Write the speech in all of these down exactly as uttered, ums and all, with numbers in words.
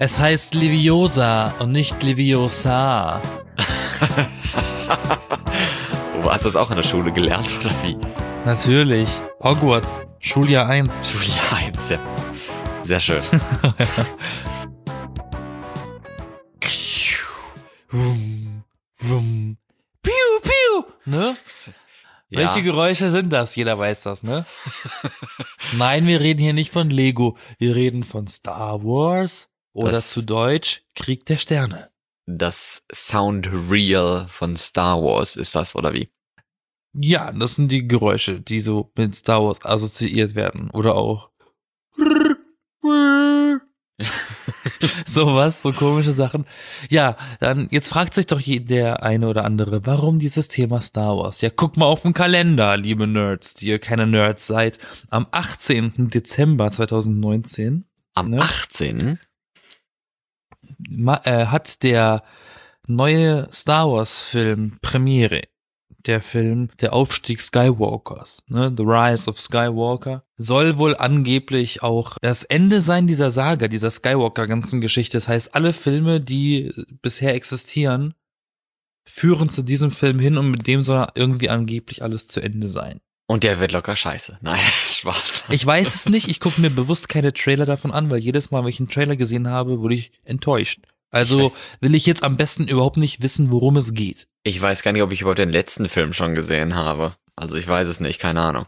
Es heißt Leviosa und nicht Leviosa. Du hast das auch in der Schule gelernt, oder wie? Natürlich. Hogwarts. Schuljahr eins. Schuljahr eins, ja. Sehr schön. Wum, wum. Piu, piu. Ne? Ja. Welche Geräusche sind das? Jeder weiß das, ne? Nein, wir reden hier nicht von Lego. Wir reden von Star Wars oder Das- zu Deutsch Krieg der Sterne. Das Sound Reel von Star Wars ist das, oder wie? Ja, das sind die Geräusche, die so mit Star Wars assoziiert werden. Oder auch sowas, so komische Sachen. Ja, dann jetzt fragt sich doch je- der eine oder andere, warum dieses Thema Star Wars? Ja, guck mal auf den Kalender, liebe Nerds, die ihr keine Nerds seid. Am achtzehnten Dezember zweitausendneunzehn Am Ne? achtzehnten ma- äh, hat der neue Star Wars Film Premiere. Der Film Der Aufstieg Skywalkers, ne? The Rise of Skywalker, soll wohl angeblich auch das Ende sein dieser Saga, dieser Skywalker-ganzen Geschichte. Das heißt, alle Filme, die bisher existieren, führen zu diesem Film hin und mit dem soll irgendwie angeblich alles zu Ende sein. Und der wird locker scheiße. Nein, Spaß. Ich weiß es nicht, ich gucke mir bewusst keine Trailer davon an, weil jedes Mal, wenn ich einen Trailer gesehen habe, wurde ich enttäuscht. Also Ich weiß- will ich jetzt am besten überhaupt nicht wissen, worum es geht. Ich weiß gar nicht, ob ich überhaupt den letzten Film schon gesehen habe. Also ich weiß es nicht, keine Ahnung.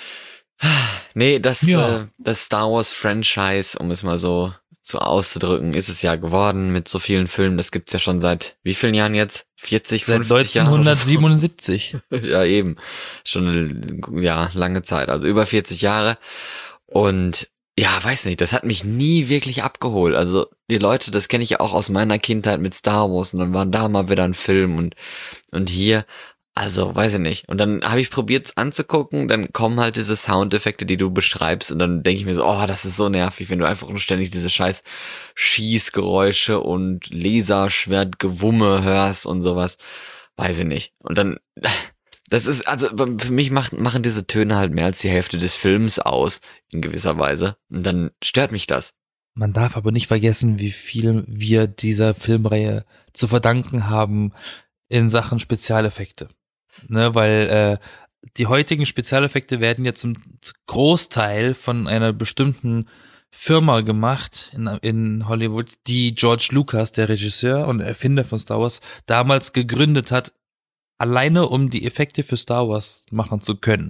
Nee, das, Ja. äh, das Star Wars Franchise, um es mal so, so auszudrücken, ist es ja geworden mit so vielen Filmen. Das gibt's ja schon seit wie vielen Jahren jetzt? vierzig, Seit fünfzig Jahren? oder so? neunzehnhundertsiebenundsiebzig. Ja, eben. Schon eine, ja, lange Zeit. Also über vierzig Jahre. Und ja, weiß nicht, das hat mich nie wirklich abgeholt. Also die Leute, das kenne ich ja auch aus meiner Kindheit mit Star Wars. Und dann war da mal wieder ein Film und, und hier, also weiß ich nicht. Und dann habe ich probiert es anzugucken, dann kommen halt diese Soundeffekte, die du beschreibst. Und dann denke ich mir so, oh, das ist so nervig, wenn du einfach nur ständig diese scheiß Schießgeräusche und Laserschwertgewumme hörst und sowas. Weiß ich nicht. Und dann, das ist, also für mich macht, machen diese Töne halt mehr als die Hälfte des Films aus, in gewisser Weise. Und dann stört mich das. Man darf aber nicht vergessen, wie viel wir dieser Filmreihe zu verdanken haben in Sachen Spezialeffekte. Ne, weil äh, die heutigen Spezialeffekte werden ja zum Großteil von einer bestimmten Firma gemacht in, in Hollywood, die George Lucas, der Regisseur und Erfinder von Star Wars, damals gegründet hat, alleine um die Effekte für Star Wars machen zu können.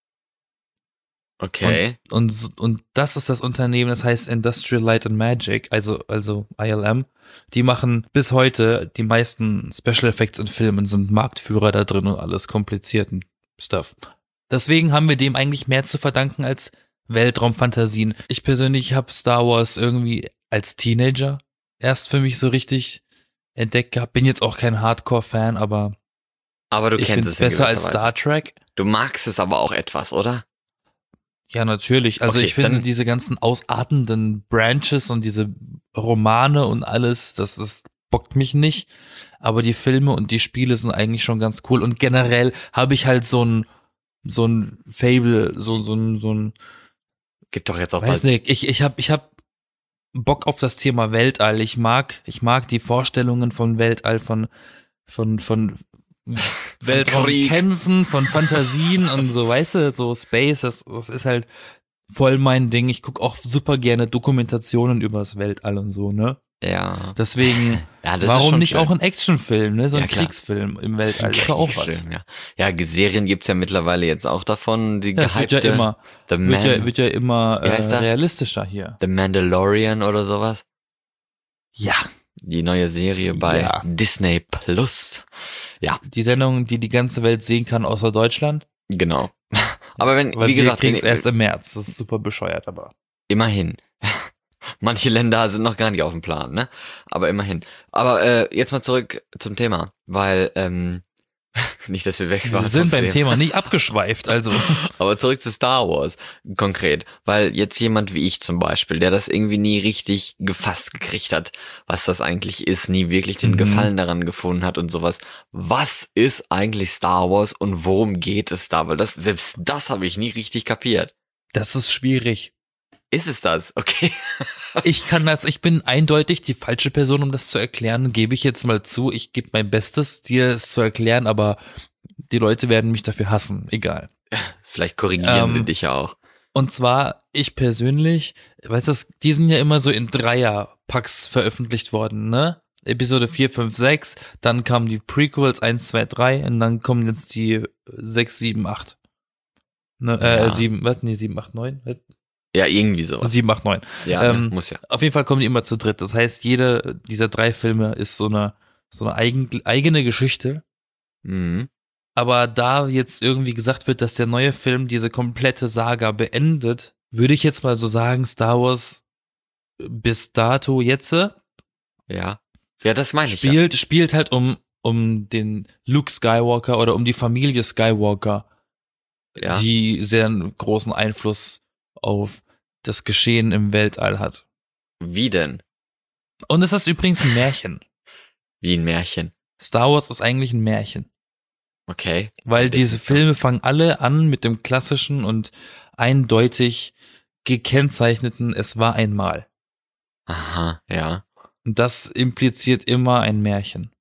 Okay. Und, und, und das ist das Unternehmen, das heißt Industrial Light and Magic, also, also I L M. Die machen bis heute die meisten Special Effects in Filmen, sind Marktführer da drin und alles komplizierten Stuff. Deswegen haben wir dem eigentlich mehr zu verdanken als Weltraumfantasien. Ich persönlich habe Star Wars irgendwie als Teenager erst für mich so richtig entdeckt gehabt. Bin jetzt auch kein Hardcore-Fan, aber Aber du ich kennst finde es es in besser gewisser als Weise. Star Trek. Du magst es aber auch etwas, oder? Ja, natürlich. Also Okay, ich finde dann- diese ganzen ausartenden Branches und diese Romane und alles, das ist, bockt mich nicht. Aber die Filme und die Spiele sind eigentlich schon ganz cool. Und generell habe ich halt so ein, so ein Fable, so, so ein, so ein, Gibt doch jetzt auch weiß bald. nicht, ich, ich hab, ich hab Bock auf das Thema Weltall. Ich mag, ich mag die Vorstellungen von Weltall, von, von, von Weltraumkämpfen, von Fantasien und so, weißt du, so Space, das, das ist halt voll mein Ding. Ich gucke auch super gerne Dokumentationen über das Weltall und so, ne? Ja. Deswegen, Ja, das ist warum schon nicht schön. auch ein Actionfilm, ne? So ein Ja, klar. Kriegsfilm im Weltall. Das ist doch auch was. Kriegsfilm, ja. Ja, Serien gibt's ja mittlerweile jetzt auch davon. Die Ja, es wird ja gehypte immer, The, wird Man ja, wird ja immer Wie äh, heißt der? realistischer hier. The Mandalorian oder sowas. Ja, Die neue Serie bei Ja. Disney Plus. Ja, die Sendung, die die ganze Welt sehen kann, außer Deutschland. genau. Aber wenn, Weil wie wir gesagt, kriegen es wenn, erst im März. Das ist super bescheuert, aber. immerhin. Manche Länder sind noch gar nicht auf dem Plan, ne? Aber immerhin. Aber äh, jetzt mal zurück zum Thema, weil ähm, nicht, dass wir weg waren. Wir sind vom beim Film. Thema nicht abgeschweift, also. Aber zurück zu Star Wars konkret, weil jetzt jemand wie ich zum Beispiel, der das irgendwie nie richtig gefasst gekriegt hat, was das eigentlich ist, nie wirklich den Mhm. Gefallen daran gefunden hat und sowas. Was ist eigentlich Star Wars und worum geht es da? Weil das selbst das habe ich nie richtig kapiert. Das ist schwierig. Ist es das? Okay. Ich kann das, ich bin eindeutig die falsche Person, um das zu erklären, gebe ich jetzt mal zu. Ich gebe mein Bestes, dir es zu erklären, aber die Leute werden mich dafür hassen, egal. Vielleicht korrigieren Ähm, sie dich ja auch. Und zwar, ich persönlich, weißt du, die sind ja immer so in Dreier-Packs veröffentlicht worden, ne? Episode vier, fünf, sechs, dann kamen die Prequels eins, zwei, drei und dann kommen jetzt die sechs, sieben, acht. Ne, äh, Ja. sieben, was? Nee, sieben, acht, neun? Ja, irgendwie sowas. sieben, acht, neun. Ja, ähm, ne? Muss ja. Auf jeden Fall kommen die immer zu dritt. Das heißt, jede dieser drei Filme ist so eine, so eine eigen, eigene Geschichte. Mhm. Aber da jetzt irgendwie gesagt wird, dass der neue Film diese komplette Saga beendet, würde ich jetzt mal so sagen, Star Wars bis dato jetzt Ja. Ja, das meine ich spielt, spielt halt um, um den Luke Skywalker oder um die Familie Skywalker, ja. Ja. die sehr einen großen Einfluss auf das Geschehen im Weltall hat. Wie denn? Und es ist übrigens ein Märchen. Wie ein Märchen. Star Wars ist eigentlich ein Märchen. Okay. Weil diese Definition. Filme fangen alle an mit dem klassischen und eindeutig gekennzeichneten Es war einmal. Aha, ja. Und das impliziert immer ein Märchen.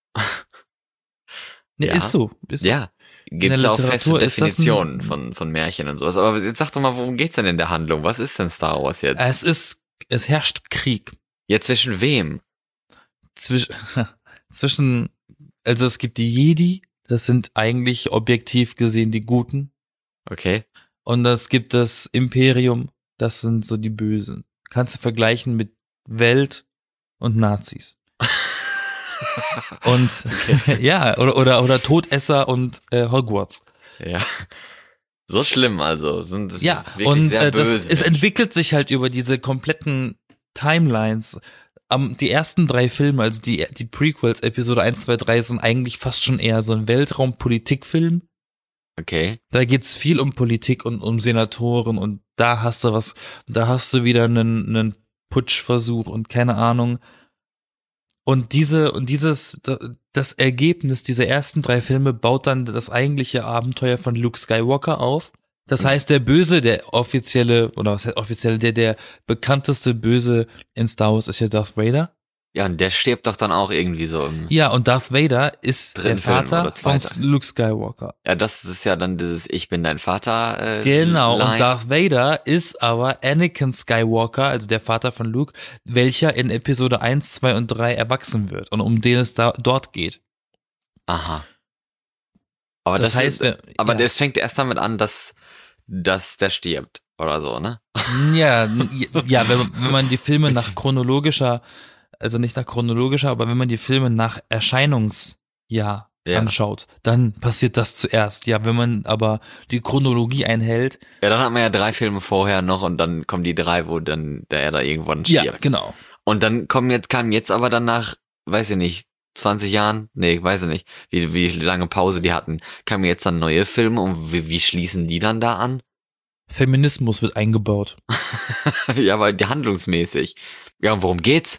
Ne, Ja. ist so. Ist so. Ja. Gibt es der auch feste Literatur ist das ein- Definitionen von, von Märchen und sowas. Aber jetzt sag doch mal, worum geht's denn in der Handlung? Was ist denn Star Wars jetzt? Es ist, es herrscht Krieg. Ja, zwischen wem? Zwischen, zwischen, also es gibt die Jedi, das sind eigentlich objektiv gesehen die Guten. Okay. Und es gibt das Imperium, das sind so die Bösen. Kannst du vergleichen mit Welt und Nazis. Und ja, oder, oder, oder Todesser und äh, Hogwarts. Ja. So schlimm also. Sind das Ja, wirklich und sehr äh, das, böse. es entwickelt sich halt über diese kompletten Timelines. Um, die ersten drei Filme, also die, die Prequels, Episode eins, zwei, drei, sind eigentlich fast schon eher so ein Weltraum-Politikfilm. Okay. Da geht's viel um Politik und um Senatoren und da hast du was, da hast du wieder einen, einen Putschversuch und keine Ahnung. Und diese, und dieses, das Ergebnis dieser ersten drei Filme baut dann das eigentliche Abenteuer von Luke Skywalker auf. Das heißt, der Böse, der offizielle, oder was heißt offizielle, der, der bekannteste Böse in Star Wars ist ja Darth Vader. Ja, und der stirbt doch dann auch irgendwie so im. Ja, und Darth Vader ist Dritten der Vater Film oder von zweiter. Luke Skywalker. Ja, das ist ja dann dieses Ich bin dein Vater. Äh, Genau, Line. und Darth Vader ist aber Anakin Skywalker, also der Vater von Luke, welcher in Episode eins, zwei und drei erwachsen wird und um den es da dort geht. Aha. Aber Das das, heißt, ist, wir- aber ja. das fängt erst damit an, dass, dass der stirbt oder so, ne? Ja, n- ja, wenn, wenn man die Filme nach chronologischer, also nicht nach chronologischer, aber wenn man die Filme nach Erscheinungsjahr Ja. anschaut, dann passiert das zuerst. Ja, wenn man aber die Chronologie einhält, Ja, dann hat man ja drei Filme vorher noch und dann kommen die drei, wo dann der er da irgendwann ja, stirbt. genau. Und dann kommen jetzt, kam jetzt aber dann nach, weiß ich nicht, zwanzig Jahren, nee, weiß ich nicht, wie, wie lange Pause die hatten, kamen jetzt dann neue Filme und wie, wie schließen die dann da an? Feminismus wird eingebaut. Ja, aber die handlungsmäßig. Ja, und worum geht's?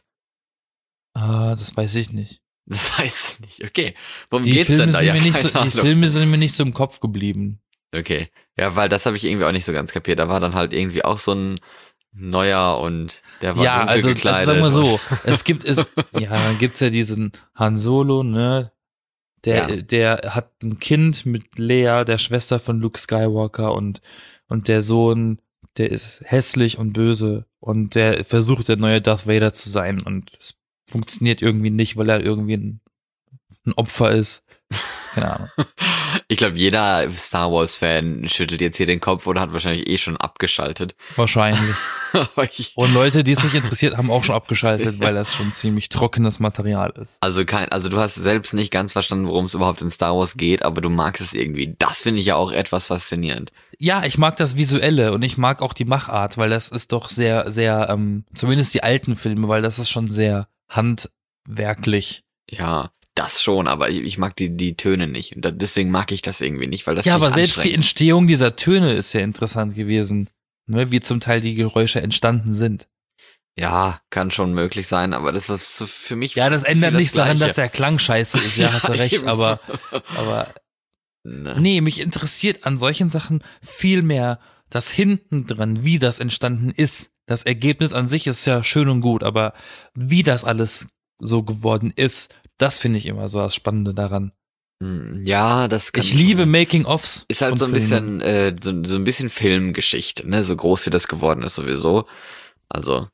Ah, das weiß ich nicht. Das weiß ich nicht. Okay. Worum Die geht's Filme, denn da? sind Ja, mir nicht keine so, die Ahnung. Filme sind mir nicht so im Kopf geblieben. Okay. Ja, weil das habe ich irgendwie auch nicht so ganz kapiert. Da war dann halt irgendwie auch so ein neuer und der war Ja, dunkel also, gekleidet. also sagen wir so, und- es gibt es, ja, dann gibt's ja diesen Han Solo, ne, der, Ja. der hat ein Kind mit Leia, der Schwester von Luke Skywalker und, und der Sohn, der ist hässlich und böse und der versucht, der neue Darth Vader zu sein und es funktioniert irgendwie nicht, weil er irgendwie ein, ein Opfer ist. Keine Ahnung. Ich glaube, jeder Star Wars-Fan schüttelt jetzt hier den Kopf oder hat wahrscheinlich eh schon abgeschaltet. Wahrscheinlich. Aber ich, Und Leute, die es nicht interessiert, haben auch schon abgeschaltet, weil das schon ziemlich trockenes Material ist. also kein, also du hast selbst nicht ganz verstanden, worum es überhaupt in Star Wars geht, aber du magst es irgendwie. Das finde ich ja auch etwas faszinierend. Ja, ich mag das Visuelle und ich mag auch die Machart, weil das ist doch sehr, sehr, ähm, zumindest die alten Filme, weil das ist schon sehr handwerklich. Ja, das schon, aber ich, ich mag die, die Töne nicht. Und da, deswegen mag ich das irgendwie nicht, weil das Ja, finde aber ich selbst die anstrengend. Entstehung dieser Töne ist sehr interessant gewesen, ne, wie zum Teil die Geräusche entstanden sind. Ja, kann schon möglich sein, aber das ist so für mich. Ja, das zu viel ändert nichts daran, Gleiche. dass der Klang scheiße ist, ja, hast du recht, eben. aber, aber Ne. nee, mich interessiert an solchen Sachen viel mehr das hinten dran, wie das entstanden ist, das Ergebnis an sich ist ja schön und gut, aber wie das alles so geworden ist, das finde ich immer so das Spannende daran. Ja, das kann ich liebe Making-ofs. Ist halt so ein Filmen. bisschen, äh, so, so ein bisschen Filmgeschichte, ne, so groß wie das geworden ist sowieso. Also.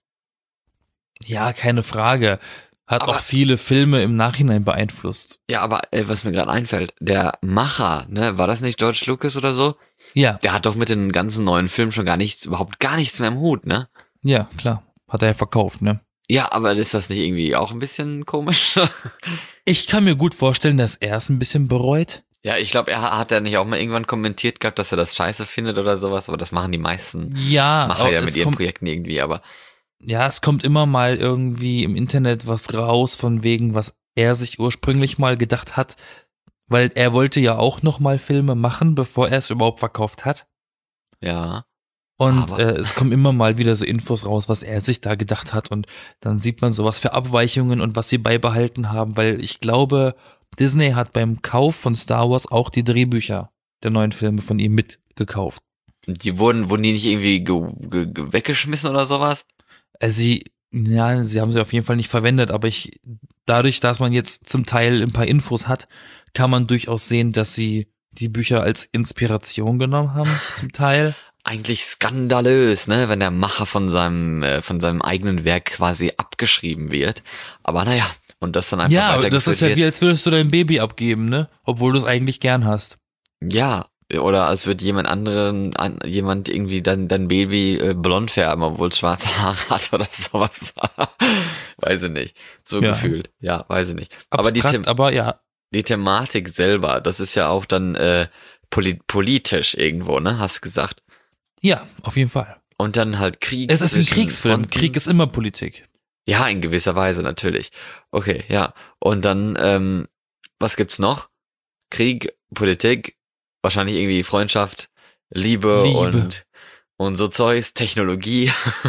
Ja, keine Frage. Hat aber auch viele Filme im Nachhinein beeinflusst. Ja, aber äh, was mir gerade einfällt, der Macher, ne, war das nicht George Lucas oder so? Ja. Der hat doch mit den ganzen neuen Filmen schon gar nichts, überhaupt gar nichts mehr im Hut, ne? Ja, klar. Hat er ja verkauft, ne? Ja, aber ist das nicht irgendwie auch ein bisschen komisch? Ich kann mir gut vorstellen, dass er es ein bisschen bereut. Ja, ich glaube, er hat ja nicht auch mal irgendwann kommentiert gehabt, dass er das scheiße findet oder sowas, aber das machen die meisten ja, Macher ja mit ihren kommt, Projekten irgendwie, aber. Ja, es kommt immer mal irgendwie im Internet was raus von wegen, was er sich ursprünglich mal gedacht hat, weil er wollte ja auch noch mal Filme machen, bevor er es überhaupt verkauft hat. Ja. Und äh, es kommen immer mal wieder so Infos raus, was er sich da gedacht hat und dann sieht man so was für Abweichungen und was sie beibehalten haben, weil ich glaube, Disney hat beim Kauf von Star Wars auch die Drehbücher der neuen Filme von ihm mitgekauft. Die wurden, wurden die nicht irgendwie ge, ge, ge weggeschmissen oder sowas? Also sie, ja, sie haben sie auf jeden Fall nicht verwendet, aber ich, dadurch, dass man jetzt zum Teil ein paar Infos hat, kann man durchaus sehen, dass sie die Bücher als Inspiration genommen haben, zum Teil. Eigentlich skandalös, ne, wenn der Macher von seinem, äh, von seinem eigenen Werk quasi abgeschrieben wird. Aber naja, und das dann einfach ja, weitergeführt das ist ja wird. wie, als würdest du dein Baby abgeben, ne? Obwohl du es eigentlich gern hast. Ja, oder als würde jemand anderen, an, jemand irgendwie dein, dein Baby äh, blond färben, obwohl es schwarze Haare hat oder sowas. Weiß ich nicht. So ja. gefühlt. Ja, weiß ich nicht. Abstrakt, aber die, The- aber ja. die Thematik selber, das ist ja auch dann äh, polit- politisch irgendwo, ne? Hast gesagt. Ja, auf jeden Fall. Und dann halt Krieg. Es ist ein Kriegsfilm. Fronten. Krieg ist immer Politik. Ja, in gewisser Weise natürlich. Okay, ja. Und dann, ähm, was gibt's noch? Krieg, Politik, wahrscheinlich irgendwie Freundschaft, Liebe, Liebe. und und so Zeugs, Technologie.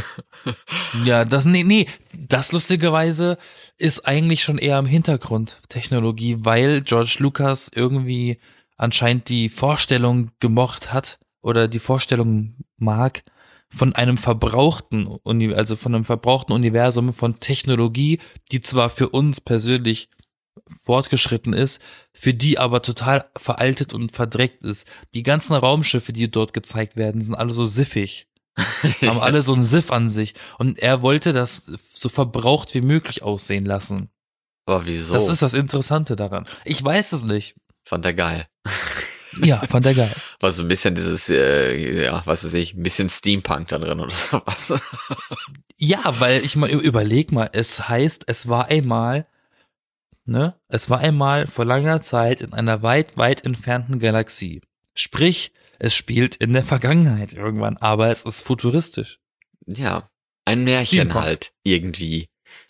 Ja, das, nee, nee, das lustigerweise ist eigentlich schon eher im Hintergrund, Technologie, weil George Lucas irgendwie anscheinend die Vorstellung gemocht hat oder die Vorstellung mag von einem verbrauchten, Uni- also von einem verbrauchten Universum von Technologie, die zwar für uns persönlich fortgeschritten ist, für die aber total veraltet und verdreckt ist. Die ganzen Raumschiffe, die dort gezeigt werden, sind alle so siffig. Haben alle so einen Siff an sich. Und er wollte das so verbraucht wie möglich aussehen lassen. Aber wieso? Das ist das Interessante daran. Ich weiß es nicht. Fand er geil. Ja, fand er geil. War so ein bisschen dieses, äh, ja, was weiß ich, ein bisschen Steampunk da drin oder sowas. Ja, weil ich mal, überleg mal, es heißt, es war einmal, ne, es war einmal vor langer Zeit in einer weit, weit entfernten Galaxie. Sprich, es spielt in der Vergangenheit irgendwann, aber es ist futuristisch. Ja, ein Märchen Steampunk. halt, irgendwie.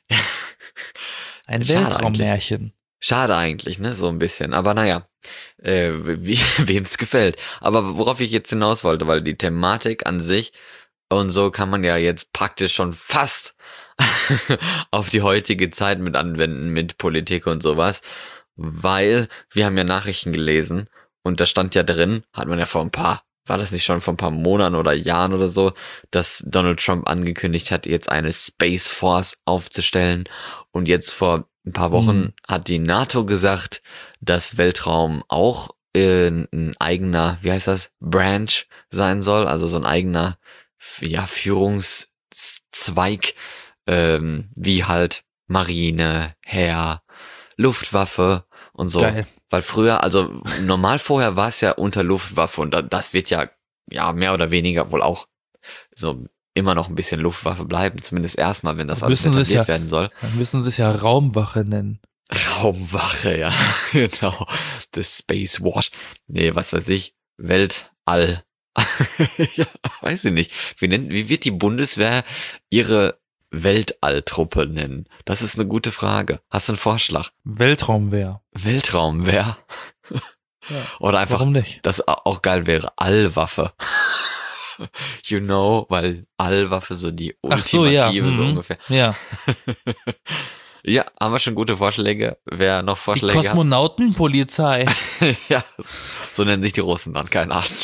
Ein Schade Weltraummärchen. Schade eigentlich, ne, so ein bisschen. Aber naja, äh, wie, wem's gefällt. Aber worauf ich jetzt hinaus wollte, weil die Thematik an sich und so kann man ja jetzt praktisch schon fast auf die heutige Zeit mit anwenden, mit Politik und sowas. Weil wir haben ja Nachrichten gelesen und da stand ja drin, hat man ja vor ein paar, war das nicht schon vor ein paar Monaten oder Jahren oder so, dass Donald Trump angekündigt hat, jetzt eine Space Force aufzustellen. Und jetzt vor ein paar Wochen Mhm. hat die NATO gesagt, dass Weltraum auch äh, ein eigener, wie heißt das, Branch sein soll, also so ein eigener, ja, Führungszweig, ähm, wie halt Marine, Heer, Luftwaffe und so. Geil. Weil früher, also normal vorher war es ja unter Luftwaffe und da, das wird ja, ja, mehr oder weniger wohl auch so immer noch ein bisschen Luftwaffe bleiben, zumindest erstmal, wenn das Dann alles müssen sie es etabliert ja- werden soll. Dann müssen sie es ja Raumwache nennen. Raumwache, ja, genau. The Space Watch. Nee, was weiß ich. Weltall. Ja, weiß ich nicht. Wie, nennt, wie wird die Bundeswehr ihre Weltalltruppe nennen? Das ist eine gute Frage. Hast du einen Vorschlag? Weltraumwehr. Weltraumwehr? Ja. Oder einfach, Warum nicht? das auch geil wäre, Allwaffe. You know, weil Allwaffe so die Ach so, ja. ultimative so Mhm. ungefähr. Ja. Ja, haben wir schon gute Vorschläge? Wer noch Die Vorschläge hat? Kosmonautenpolizei. Ja, so nennen sich die Russen dann, keine Ahnung.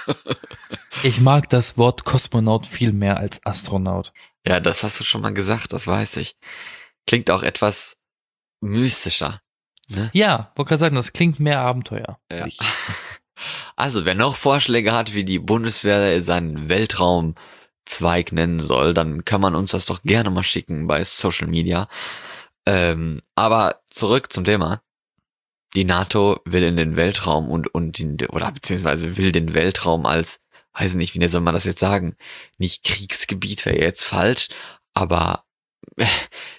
Ich mag das Wort Kosmonaut viel mehr als Astronaut. Ja, das hast du schon mal gesagt, das weiß ich. Klingt auch etwas mystischer. Ne? Ja, wollte gerade sagen, das klingt mehr Abenteuer. Ja. Also, wer noch Vorschläge hat, wie die Bundeswehr seinen Weltraumzweig nennen soll, dann kann man uns das doch gerne mal schicken bei Social Media. Ähm, aber zurück zum Thema. Die NATO will in den Weltraum und, und den, oder beziehungsweise will den Weltraum als, weiß nicht, wie soll man das jetzt sagen? Nicht Kriegsgebiet wäre jetzt falsch, aber äh,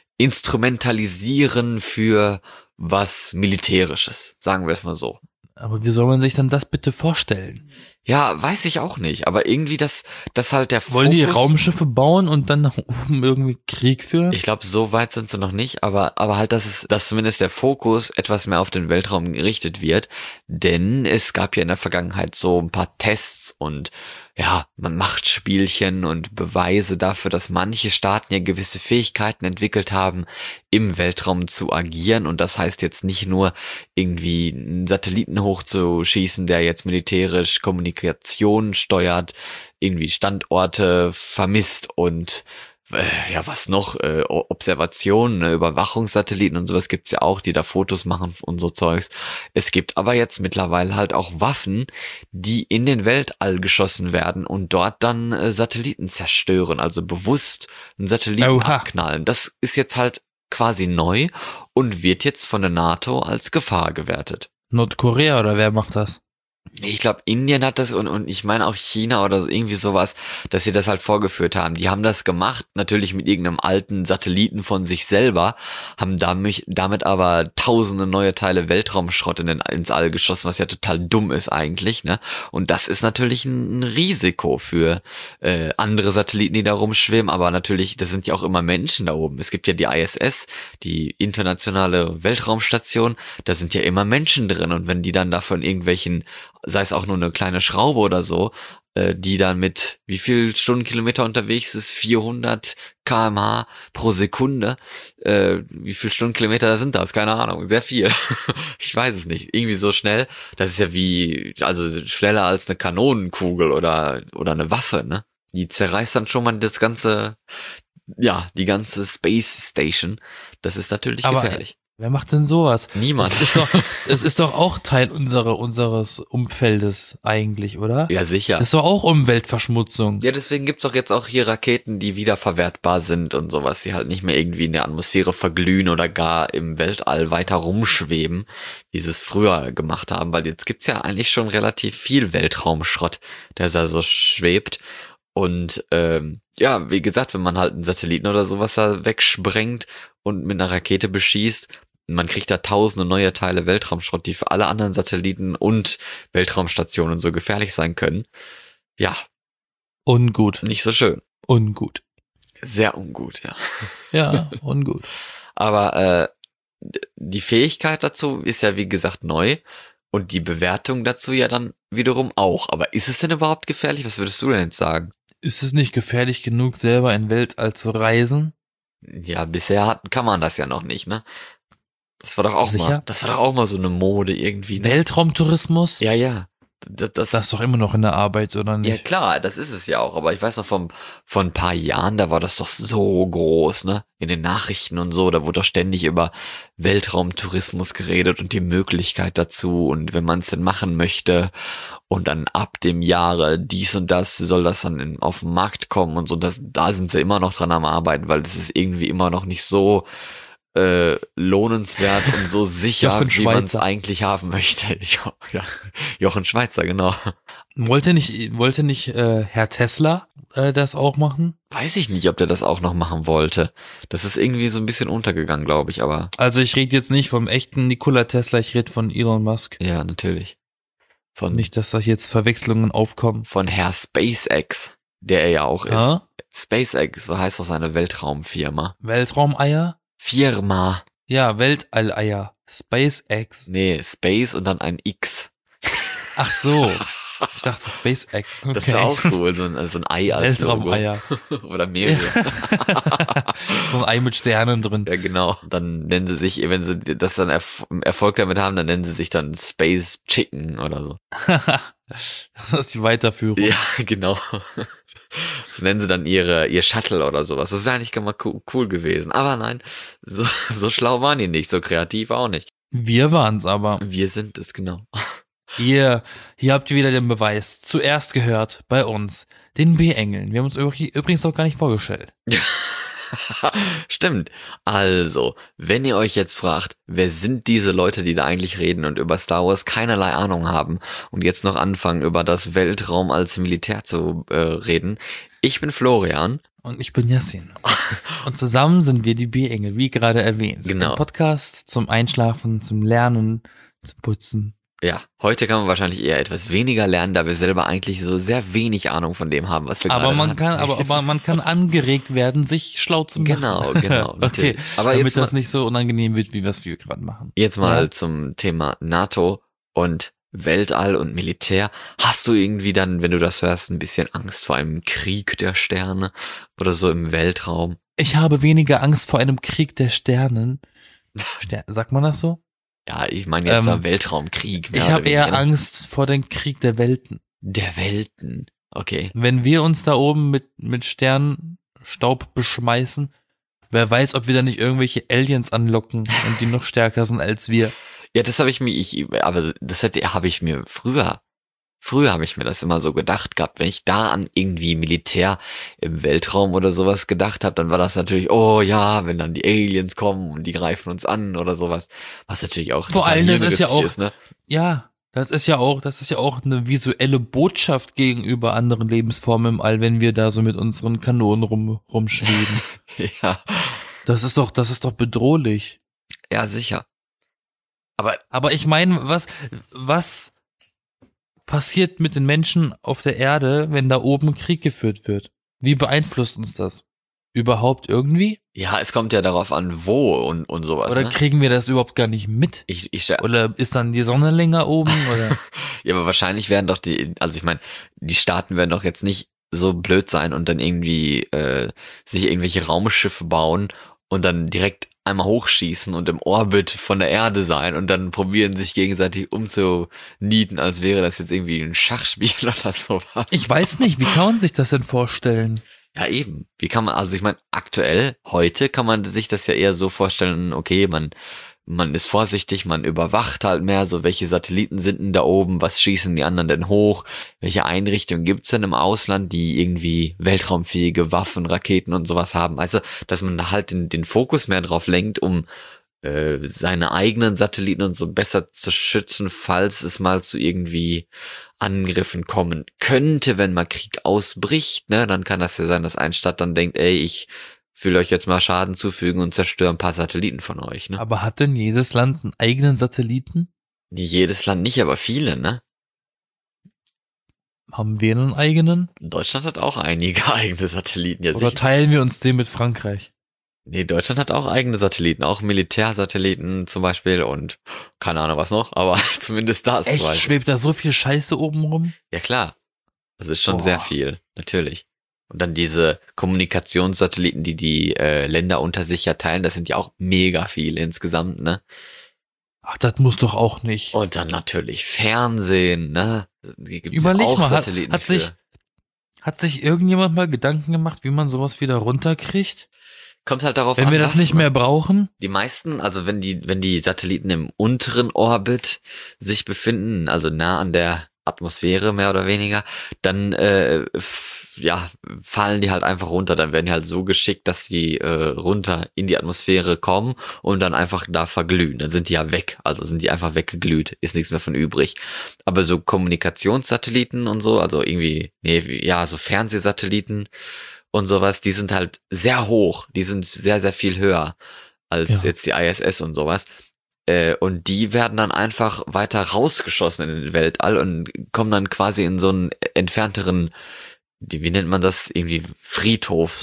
instrumentalisieren für was Militärisches, sagen wir es mal so. Aber wie soll man sich dann das bitte vorstellen? Ja, weiß ich auch nicht, aber irgendwie das, das halt der Fokus. Wollen die Raumschiffe bauen und dann nach oben irgendwie Krieg führen? Ich glaube, so weit sind sie noch nicht, aber, aber halt, dass es, dass zumindest der Fokus etwas mehr auf den Weltraum gerichtet wird, denn es gab ja in der Vergangenheit so ein paar Tests und ja, man macht Spielchen und Beweise dafür, dass manche Staaten ja gewisse Fähigkeiten entwickelt haben, im Weltraum zu agieren. Und das heißt jetzt nicht nur irgendwie einen Satelliten hochzuschießen, der jetzt militärisch Kommunikation steuert, irgendwie Standorte vermisst und äh, ja, was noch, äh, Observationen, äh, Überwachungssatelliten und sowas gibt's ja auch, die da Fotos machen und so Zeugs. Es gibt aber jetzt mittlerweile halt auch Waffen, die in den Weltall geschossen werden und dort dann äh, Satelliten zerstören, also bewusst einen Satelliten Oha. abknallen. Das ist jetzt halt quasi neu und wird jetzt von der NATO als Gefahr gewertet. Nordkorea oder wer macht das? Ich glaube, Indien hat das und, und ich meine auch China oder so, irgendwie sowas, dass sie das halt vorgeführt haben. Die haben das gemacht, natürlich mit irgendeinem alten Satelliten von sich selber, haben damit, damit aber tausende neue Teile Weltraumschrott in den, ins All geschossen, was ja total dumm ist eigentlich, ne? Und das ist natürlich ein, ein Risiko für äh, andere Satelliten, die da rumschwimmen, aber natürlich, das sind ja auch immer Menschen da oben. Es gibt ja die I S S, die internationale Weltraumstation, da sind ja immer Menschen drin und wenn die dann da von irgendwelchen, sei es auch nur eine kleine Schraube oder so, äh, die dann mit wie viel Stundenkilometer unterwegs ist, vierhundert Kilometer pro Stunde pro Sekunde, äh, wie viel Stundenkilometer sind das? Keine Ahnung, sehr viel. Ich weiß es nicht. Irgendwie so schnell, das ist ja wie, also schneller als eine Kanonenkugel oder oder eine Waffe, ne? Die zerreißt dann schon mal das ganze, ja, die ganze Space Station. Das ist natürlich Aber gefährlich. Wer macht denn sowas? Niemand. Das ist doch, das ist doch auch Teil unserer, unseres Umfeldes eigentlich, oder? Ja, sicher. Das ist doch auch Umweltverschmutzung. Ja, deswegen gibt's doch jetzt auch hier Raketen, die wiederverwertbar sind und sowas, die halt nicht mehr irgendwie in der Atmosphäre verglühen oder gar im Weltall weiter rumschweben, wie sie es früher gemacht haben, weil jetzt gibt's ja eigentlich schon relativ viel Weltraumschrott, der da so schwebt. Und ähm, ja, wie gesagt, wenn man halt einen Satelliten oder sowas da wegsprengt und mit einer Rakete beschießt, man kriegt da tausende neue Teile Weltraumschrott, die für alle anderen Satelliten und Weltraumstationen so gefährlich sein können. Ja, Ungut. nicht so schön. Ungut. Sehr ungut, ja. Ja, ungut. Aber äh, d- die Fähigkeit dazu ist ja wie gesagt neu und die Bewertung dazu ja dann wiederum auch. Aber ist es denn überhaupt gefährlich? Was würdest du denn jetzt sagen? Ist es nicht gefährlich genug, selber in Weltall zu reisen? Ja, bisher hat, kann man das ja noch nicht, ne? Das war doch auch Sicher? mal, das war doch auch mal so eine Mode irgendwie, ne? Weltraumtourismus? Ja, ja. Das, das, Das ist doch immer noch in der Arbeit, oder ja nicht? klar, das ist es ja auch. Aber ich weiß noch vom, vor ein paar Jahren, da war das doch so groß, ne? In den Nachrichten und so, da wurde doch ständig über Weltraumtourismus geredet und die Möglichkeit dazu und wenn man es denn machen möchte und dann ab dem Jahre dies und das soll das dann in, auf den Markt kommen und so, das, da sind sie immer noch dran am Arbeiten, weil das ist irgendwie immer noch nicht so äh, lohnenswert und so sicher, Jochen wie man es Schweizer. eigentlich haben möchte. Jo, ja, Jochen Schweizer, genau. Wollte nicht, wollte nicht äh, Herr Tesla äh, das auch machen? Weiß ich nicht, ob der das auch noch machen wollte. Das ist irgendwie so ein bisschen untergegangen, glaube ich, aber Also ich rede jetzt nicht vom echten Nikola Tesla, ich rede von Elon Musk. ja, natürlich. Von, Nicht, dass da jetzt Verwechslungen aufkommen. von Herr SpaceX, der er ja auch ist. Ja? SpaceX, so heißt doch seine Weltraumfirma. Weltraumeier? Firma. Ja, Weltalleier. SpaceX. Nee, Space und dann ein X. Ach so. Ich dachte SpaceX. Okay. Das wäre auch cool, so ein, so ein Ei als Logo. Weltraumeier. Oder mehrere. So ein Ei mit Sternen drin. Ja, genau. Dann nennen sie sich, wenn sie das dann Erf- Erfolg damit haben, dann nennen sie sich dann Space Chicken oder so. Das ist die Weiterführung. Ja, genau. So nennen sie dann ihre, ihr Shuttle oder sowas. Das wäre eigentlich mal cool, cool gewesen. Aber nein, so, so schlau waren die nicht, so kreativ auch nicht. Wir waren's aber. Wir sind es, genau. Ihr, hier habt ihr wieder den Beweis. Zuerst gehört bei uns, den B-Engeln. Wir haben uns übrigens auch gar nicht vorgestellt. Stimmt. Also, wenn ihr euch jetzt fragt, wer sind diese Leute, die da eigentlich reden und über Star Wars keinerlei Ahnung haben und jetzt noch anfangen, über das Weltraum als Militär zu äh, reden, ich bin Florian. Und ich bin Yassin. Und zusammen sind wir die B-Engel, wie gerade erwähnt. Genau. Ein Podcast zum Einschlafen, zum Lernen, zum Putzen. Ja, heute kann man wahrscheinlich eher etwas weniger lernen, da wir selber eigentlich so sehr wenig Ahnung von dem haben, was wir Aber gerade man hatten. kann, aber, aber man kann angeregt werden, sich schlau zu machen. Genau, genau. Okay, natürlich. Aber damit jetzt das mal, nicht so unangenehm wird, wie was wir gerade machen. jetzt mal Ja. zum Thema NATO und Weltall und Militär. Hast du irgendwie dann, wenn du das hörst, ein bisschen Angst vor einem Krieg der Sterne oder so im Weltraum? Ich habe weniger Angst vor einem Krieg der Sternen. Ster sagt man das so? Ja, ich meine jetzt Ähm, am Weltraumkrieg. mehr Ich oder habe eher weniger. Angst vor dem Krieg der Welten. Der Welten. Okay. Wenn wir uns da oben mit, mit Sternenstaub beschmeißen, wer weiß, ob wir da nicht irgendwelche Aliens anlocken und die noch stärker sind als wir. Ja, das habe ich mir, ich, aber das hätte, habe ich mir früher, früher habe ich mir das immer so gedacht gehabt, wenn ich da an irgendwie Militär im Weltraum oder sowas gedacht habe, dann war das natürlich, oh ja, wenn dann die Aliens kommen und die greifen uns an oder sowas, was natürlich auch Vor total allem, das ist ja hirnrissig auch- ne? Ja, das ist ja auch, das ist ja auch eine visuelle Botschaft gegenüber anderen Lebensformen im All, wenn wir da so mit unseren Kanonen rum, rumschweben. Ja, Das ist doch, das ist doch bedrohlich. ja, sicher. Aber Aber ich meine, was, was passiert mit den Menschen auf der Erde, wenn da oben Krieg geführt wird? Wie beeinflusst uns das? Überhaupt irgendwie? ja, es kommt ja darauf an, wo und, und sowas. Oder ne? kriegen wir das überhaupt gar nicht mit? Ich, ich, ja, Oder ist dann die Sonne länger oben? Oder? aber wahrscheinlich werden doch die, also ich meine, die Staaten werden doch jetzt nicht so blöd sein und dann irgendwie äh, sich irgendwelche Raumschiffe bauen und dann direkt einmal hochschießen und im Orbit von der Erde sein und dann probieren sich gegenseitig umzunieten, als wäre das jetzt irgendwie ein Schachspiel oder sowas. Ich weiß nicht, wie kann man sich das denn vorstellen? Ja, eben. Wie kann man, also ich meine, aktuell, heute kann man sich das ja eher so vorstellen, okay, man, man ist vorsichtig, man überwacht halt mehr, so welche Satelliten sind denn da oben, was schießen die anderen denn hoch, welche Einrichtungen gibt's denn im Ausland, die irgendwie weltraumfähige Waffen, Raketen und sowas haben. Also, dass man da halt den, den Fokus mehr drauf lenkt, um äh, seine eigenen Satelliten und so besser zu schützen, falls es mal zu irgendwie Angriffen kommen könnte, wenn mal Krieg ausbricht, ne, dann kann das ja sein, dass ein Staat dann denkt, ey, ich will euch jetzt mal Schaden zufügen und zerstöre ein paar Satelliten von euch, ne? Aber hat denn jedes Land einen eigenen Satelliten? Nee, jedes Land nicht, aber viele, ne? Haben wir einen eigenen? Deutschland hat auch einige eigene Satelliten, ja Oder sicher. teilen wir uns den mit Frankreich? Nee, Deutschland hat auch eigene Satelliten, auch Militärsatelliten zum Beispiel und keine Ahnung was noch, aber zumindest das. Echt? weiß ich. Schwebt da so viel Scheiße oben rum? Ja klar, das ist schon Boah. sehr viel, natürlich. Und dann diese Kommunikationssatelliten, die die äh, Länder unter sich ja teilen, das sind ja auch mega viele insgesamt, ne? Ach, das muss doch auch nicht. Und dann natürlich Fernsehen, ne? Hier gibt's Überleg ja auch mal, hat, Satelliten hat für. sich, hat sich irgendjemand mal Gedanken gemacht, wie man sowas wieder runterkriegt? Kommt halt darauf Wenn an, wir das was, nicht ne? mehr brauchen? Die meisten, also wenn die, wenn die Satelliten im unteren Orbit sich befinden, also nah an der Atmosphäre mehr oder weniger, dann äh, f- ja fallen die halt einfach runter. Dann werden die halt so geschickt, dass die äh, runter in die Atmosphäre kommen und dann einfach da verglühen. Dann sind die ja weg, also sind die einfach weggeglüht, ist nichts mehr von übrig. Aber so Kommunikationssatelliten und so, also irgendwie, nee, wie- ja, so Fernsehsatelliten und sowas, die sind halt sehr hoch, die sind sehr, sehr viel höher als Ja. jetzt die I S S und sowas. Äh, und die werden dann einfach weiter rausgeschossen in den Weltall und kommen dann quasi in so einen entfernteren, die, wie nennt man das, irgendwie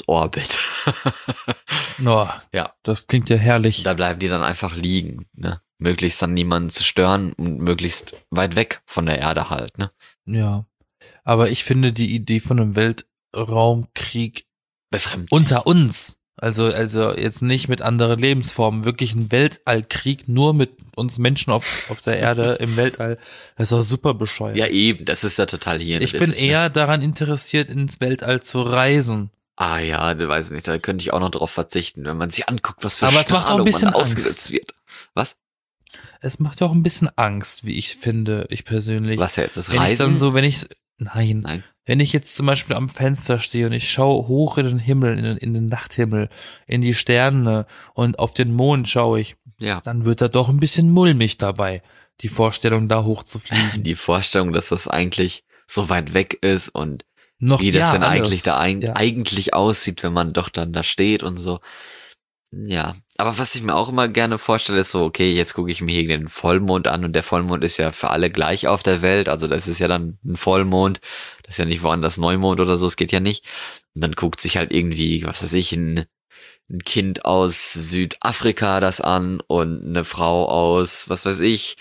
Friedhofsorbit. Oh, Ja. das klingt ja herrlich. Da bleiben die dann einfach liegen, ne? möglichst dann niemanden zu stören und möglichst weit weg von der Erde halt, ne? Ja. Aber ich finde die Idee von einem Weltraumkrieg Befremdlich. unter uns, also, also jetzt nicht mit anderen Lebensformen, wirklich ein Weltallkrieg nur mit uns Menschen auf, auf der Erde im Weltall, das ist doch super bescheuert. Ja, eben, das ist ja total hier. Ich bin eher ne? daran interessiert, ins Weltall zu reisen. Ah ja, du weißt nicht, da könnte ich auch noch drauf verzichten, wenn man sich anguckt, was für Aber es macht auch ein bisschen ausgesetzt wird. Was? Es macht ja auch ein bisschen Angst, wie ich finde, ich persönlich. Was ja jetzt, das wenn Reisen? Ich dann so, wenn ich, nein, nein, wenn ich jetzt zum Beispiel am Fenster stehe und ich schaue hoch in den Himmel, in den, in den Nachthimmel, in die Sterne und auf den Mond schaue ich, ja. dann wird da doch ein bisschen mulmig dabei, die Vorstellung, da hochzufliegen. Die Vorstellung, dass das eigentlich so weit weg ist und Noch, wie das ja, denn alles. eigentlich da ein, ja. eigentlich aussieht, wenn man doch dann da steht und so. Ja, aber was ich mir auch immer gerne vorstelle, ist so, okay, jetzt gucke ich mir hier den Vollmond an und der Vollmond ist ja für alle gleich auf der Welt, also das ist ja dann ein Vollmond, das ist ja nicht woanders Neumond oder so, es geht ja nicht. Und dann guckt sich halt irgendwie, was weiß ich, ein, ein Kind aus Südafrika das an und eine Frau aus, was weiß ich,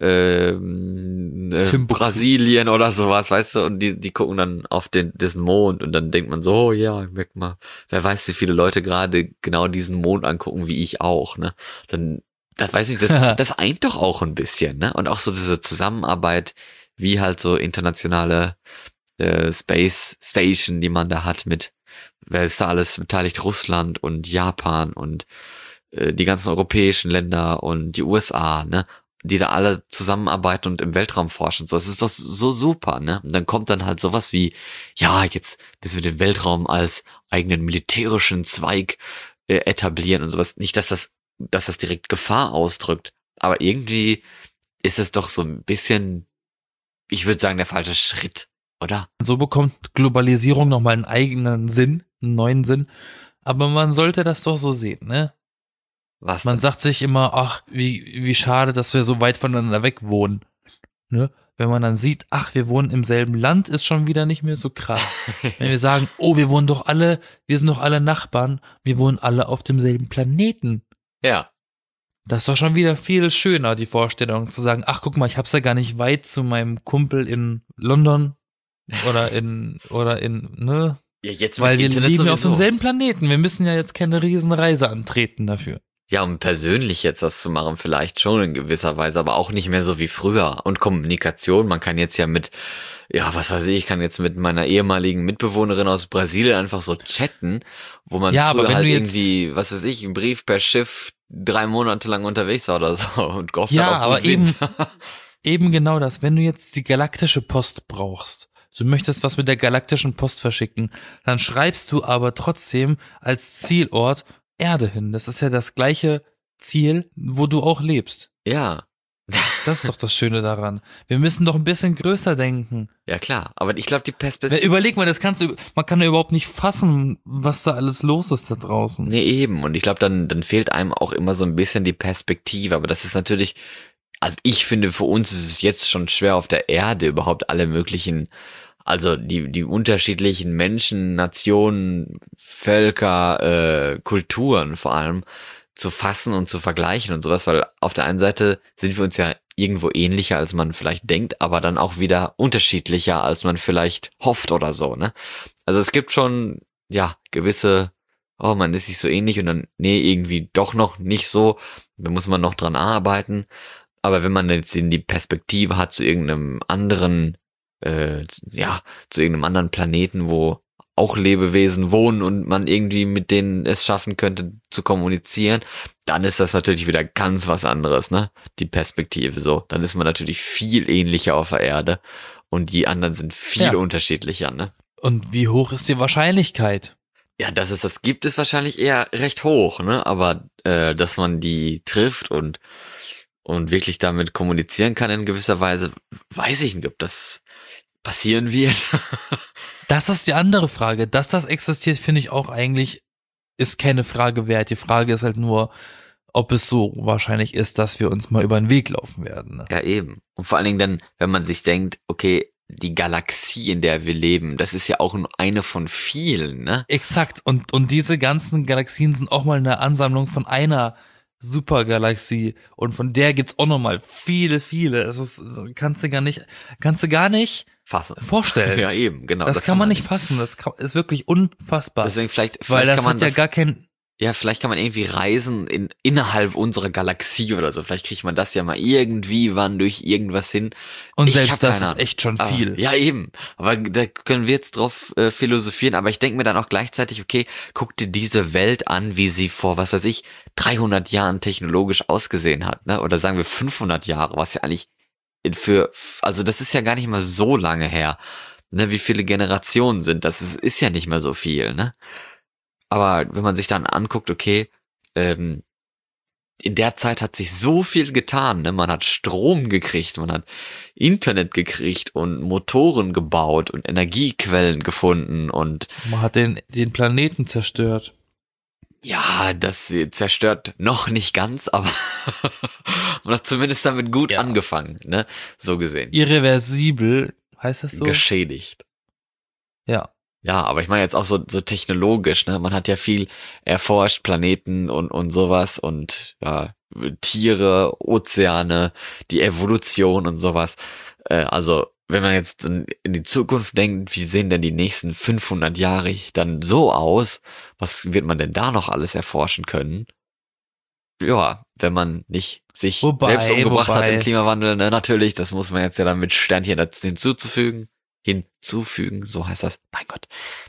ähm, äh, Brasilien oder sowas, weißt du, und die die gucken dann auf den diesen Mond und dann denkt man so, oh ja, merk mal, wer weiß, wie viele Leute gerade genau diesen Mond angucken, wie ich auch, ne? Dann, das weiß ich, das, das eint doch auch ein bisschen, ne? Und auch so diese Zusammenarbeit, wie halt so internationale äh, Space Station, die man da hat mit, wer ist da alles beteiligt? Russland und Japan und äh, die ganzen europäischen Länder und die U S A, ne? Die da alle zusammenarbeiten und im Weltraum forschen. So, das ist doch so super, ne? Und dann kommt dann halt sowas wie, ja, jetzt müssen wir den Weltraum als eigenen militärischen Zweig äh, etablieren und sowas. Nicht, dass das, dass das direkt Gefahr ausdrückt, aber irgendwie ist es doch so ein bisschen, ich würde sagen, der falsche Schritt, oder? So bekommt Globalisierung nochmal einen eigenen Sinn, einen neuen Sinn. Aber man sollte das doch so sehen, ne? Was Man denn? sagt sich immer, ach, wie, wie schade, dass wir so weit voneinander weg wohnen. Ne? Wenn man dann sieht, ach, wir wohnen im selben Land, ist schon wieder nicht mehr so krass. Wenn wir sagen, oh, wir wohnen doch alle, wir sind doch alle Nachbarn, wir wohnen alle auf demselben Planeten. Ja. Das ist doch schon wieder viel schöner, die Vorstellung, zu sagen, ach, guck mal, ich hab's ja gar nicht weit zu meinem Kumpel in London oder in, oder in, ne? Ja, jetzt mit Weil wir Internet leben ja auf sowieso. demselben Planeten. Wir müssen ja jetzt keine Riesenreise antreten dafür. Ja, um persönlich jetzt das zu machen, vielleicht schon in gewisser Weise, aber auch nicht mehr so wie früher. Und Kommunikation, man kann jetzt ja mit, ja, was weiß ich, ich kann jetzt mit meiner ehemaligen Mitbewohnerin aus Brasilien einfach so chatten, wo man Ja, früher aber wenn halt du jetzt- irgendwie, was weiß ich, einen Brief per Schiff drei Monate lang unterwegs war oder so und gehofft Ja, hat auf aber gut Wind. Eben genau das. Wenn du jetzt die galaktische Post brauchst, du möchtest was mit der galaktischen Post verschicken, dann schreibst du aber trotzdem als Zielort Erde hin. Das ist ja das gleiche Ziel, wo du auch lebst. Ja, Das ist doch das Schöne daran. Wir müssen doch ein bisschen größer denken. ja klar, aber ich glaube, die Perspektive... Weil, überleg mal, das kannst du, man kann ja überhaupt nicht fassen, was da alles los ist da draußen. Nee, eben. Und ich glaube, dann, dann fehlt einem auch immer so ein bisschen die Perspektive. Aber das ist natürlich, also ich finde, für uns ist es jetzt schon schwer auf der Erde überhaupt alle möglichen, also die, die unterschiedlichen Menschen, Nationen, Völker, äh, Kulturen vor allem zu fassen und zu vergleichen und sowas, weil auf der einen Seite sind wir uns ja irgendwo ähnlicher, als man vielleicht denkt, aber dann auch wieder unterschiedlicher, als man vielleicht hofft oder so, ne? Also es gibt schon, ja, gewisse, oh, man ist sich so ähnlich und dann, nee, irgendwie doch noch nicht so, da muss man noch dran arbeiten, aber wenn man jetzt in die Perspektive hat zu irgendeinem anderen, äh, ja, zu irgendeinem anderen Planeten, wo auch Lebewesen wohnen und man irgendwie mit denen es schaffen könnte zu kommunizieren, dann ist das natürlich wieder ganz was anderes, ne? Die Perspektive so. Dann ist man natürlich viel ähnlicher auf der Erde und die anderen sind viel Ja. unterschiedlicher, ne? Und wie hoch ist die Wahrscheinlichkeit? Ja, dass es das gibt, ist wahrscheinlich eher recht hoch, ne? Aber äh, dass man die trifft und und wirklich damit kommunizieren kann in gewisser Weise, weiß ich nicht, ob das passieren wird. Das ist die andere Frage. Dass das existiert, finde ich auch eigentlich, ist keine Frage wert. Die Frage ist halt nur, ob es so wahrscheinlich ist, dass wir uns mal über den Weg laufen werden. Ne? Ja, eben. Und vor allen Dingen dann, wenn man sich denkt, okay, die Galaxie, in der wir leben, das ist ja auch nur eine von vielen, ne? Exakt. Und, und diese ganzen Galaxien sind auch mal eine Ansammlung von einer Supergalaxie und von der gibt's auch nochmal viele, viele. Es ist, kannst du gar nicht, kannst du gar nicht fassen. vorstellen. Ja, eben, genau. Das, das kann man nicht fassen. Das kann, ist wirklich unfassbar. Deswegen vielleicht, vielleicht weil das kann man hat ja das, gar kein. Ja, vielleicht kann man irgendwie reisen in, innerhalb unserer Galaxie oder so. Vielleicht kriegt man das ja mal irgendwie wann durch irgendwas hin. Und Ich hab selbst das keine ist Ahnung. echt schon Aber, viel. ja, eben. Aber da können wir jetzt drauf äh, philosophieren. Aber ich denke mir dann auch gleichzeitig, okay, guck dir diese Welt an, wie sie vor, was weiß ich, dreihundert Jahren technologisch ausgesehen hat, ne? Oder sagen wir fünfhundert Jahre, was ja eigentlich für, also das ist ja gar nicht mal so lange her, ne? Wie viele Generationen sind das? Ist, ist ja nicht mehr so viel, ne? Aber wenn man sich dann anguckt, okay, ähm, in der Zeit hat sich so viel getan, ne? Man hat Strom gekriegt, man hat Internet gekriegt und Motoren gebaut und Energiequellen gefunden und Man hat den, den Planeten zerstört. ja, das zerstört noch nicht ganz, aber man hat zumindest damit gut Ja. angefangen, ne? So gesehen. Irreversibel, heißt das so? Geschädigt. Ja. Ja, aber ich meine jetzt auch so, so technologisch, ne? Man hat ja viel erforscht, Planeten und, und sowas und ja, Tiere, Ozeane, die Evolution und sowas. Äh, also, wenn man jetzt in die Zukunft denkt, wie sehen denn die nächsten fünfhundert Jahre dann so aus? Was wird man denn da noch alles erforschen können? Ja, wenn man nicht sich Wobei, selbst umgebracht hat wobei. im Klimawandel, ne? Natürlich, das muss man jetzt ja dann mit Sternchen dazu hinzuzufügen. Hinzufügen, so heißt das. Mein Gott.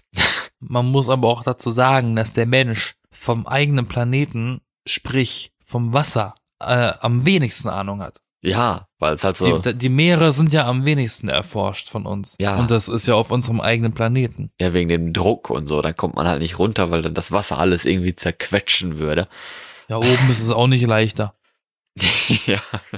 Man muss aber auch dazu sagen, dass der Mensch vom eigenen Planeten, sprich vom Wasser, äh, am wenigsten Ahnung hat. Ja, weil es halt so, Die, die Meere sind ja am wenigsten erforscht von uns. Ja. Und das ist ja auf unserem eigenen Planeten. ja, wegen dem Druck und so, da kommt man halt nicht runter, weil dann das Wasser alles irgendwie zerquetschen würde. Ja, oben ist es auch nicht leichter. Ja.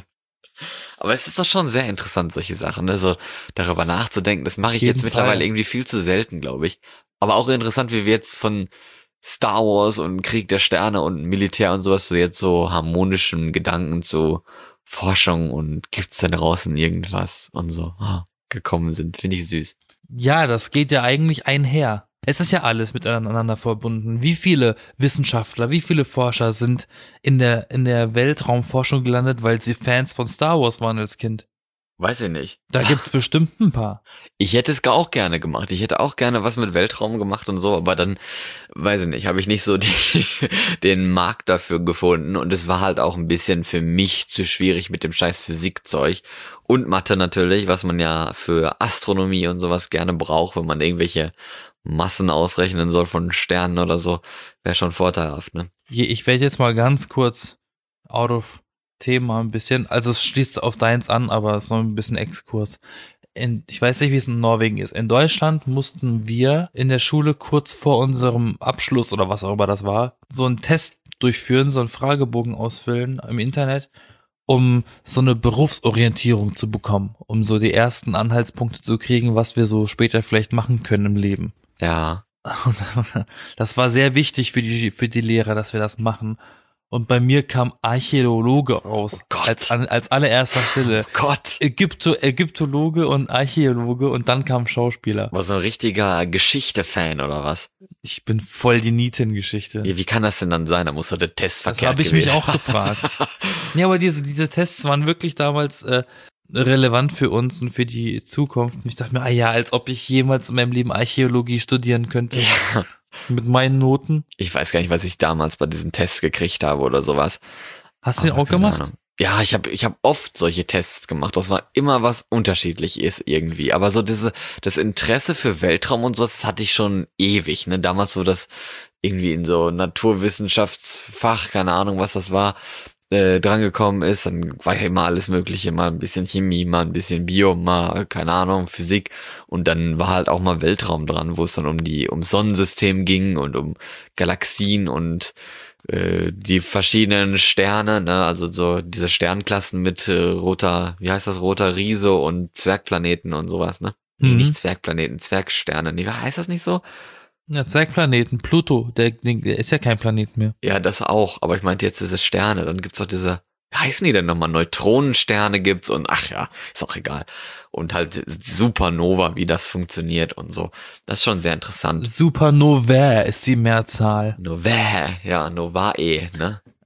Aber es ist doch schon sehr interessant, solche Sachen, ne? So darüber nachzudenken. Das mache ich jeden jetzt mittlerweile Fall. irgendwie viel zu selten, glaube ich. Aber auch interessant, wie wir jetzt von Star Wars und Krieg der Sterne und Militär und sowas so jetzt so harmonischen Gedanken zu Forschung und gibt's da draußen irgendwas und so ah, gekommen sind. Finde ich süß. Ja, das geht ja eigentlich einher. Es ist ja alles miteinander verbunden. Wie viele Wissenschaftler, wie viele Forscher sind in der, in der Weltraumforschung gelandet, weil sie Fans von Star Wars waren als Kind? Weiß ich nicht. Da gibt's bestimmt ein paar. Ich hätte es auch gerne gemacht. Ich hätte auch gerne was mit Weltraum gemacht und so, aber dann, weiß ich nicht, habe ich nicht so die, den Markt dafür gefunden und es war halt auch ein bisschen für mich zu schwierig mit dem scheiß Physikzeug und Mathe natürlich, was man ja für Astronomie und sowas gerne braucht, wenn man irgendwelche Massen ausrechnen soll von Sternen oder so, wäre schon vorteilhaft, ne? Je- Ich werde jetzt mal ganz kurz out of Thema ein bisschen, also es schließt auf deins an, aber es ist noch ein bisschen Exkurs. In, ich weiß nicht, wie es in Norwegen ist. In Deutschland mussten wir in der Schule kurz vor unserem Abschluss oder was auch immer das war, so einen Test durchführen, so einen Fragebogen ausfüllen im Internet, um so eine Berufsorientierung zu bekommen, um so die ersten Anhaltspunkte zu kriegen, was wir so später vielleicht machen können im Leben. Ja. Und das war sehr wichtig für die, für die Lehrer, dass wir das machen. Und bei mir kam Archäologe raus. Oh Gott. als, an- als allererster Stelle. Oh Gott. Ägypto, Ägyptologe und Archäologe und dann kam Schauspieler. War so ein richtiger Geschichte-Fan oder was? Ich bin voll die Nietengeschichte. Ja, wie kann das denn dann sein? Da muss doch der Test Das verkehrt habe ich mich gewesen auch gefragt. Ja, aber diese, diese Tests waren wirklich damals äh, relevant für uns und für die Zukunft. Und ich dachte mir, ah ja, als ob ich jemals in meinem Leben Archäologie studieren könnte. Ja. Mit meinen Noten. Ich weiß gar nicht, was ich damals bei diesen Tests gekriegt habe oder sowas. Hast du den Aber auch keine gemacht? Ahnung. Ja, ich habe ich hab oft solche Tests gemacht. Das war immer was unterschiedlich ist irgendwie. Aber so diese das Interesse für Weltraum und sowas, das hatte ich schon ewig. Ne, damals, wo das irgendwie in so Naturwissenschaftsfach, keine Ahnung, was das war, äh, drangekommen ist, dann war ja immer alles Mögliche, mal ein bisschen Chemie, mal ein bisschen Bio, mal keine Ahnung Physik und dann war halt auch mal Weltraum dran, wo es dann um die um Sonnensystem ging und um Galaxien und äh, die verschiedenen Sterne, ne, also so diese Sternklassen mit äh, roter, wie heißt das, roter Riese und Zwergplaneten und sowas, ne? Nee, Mhm. nicht Zwergplaneten, Zwergsterne. Nee, heißt das nicht so? Ja, Zwergplaneten, Pluto, der, der ist ja kein Planet mehr. Ja, das auch. Aber ich meinte jetzt diese Sterne. Dann gibt's auch diese, wie heißen die denn nochmal? Neutronensterne gibt's und ach ja, ist auch egal. Und halt Supernova, wie das funktioniert und so. Das ist schon sehr interessant. Supernovae ist die Mehrzahl. Novae, ja, Novae, ne?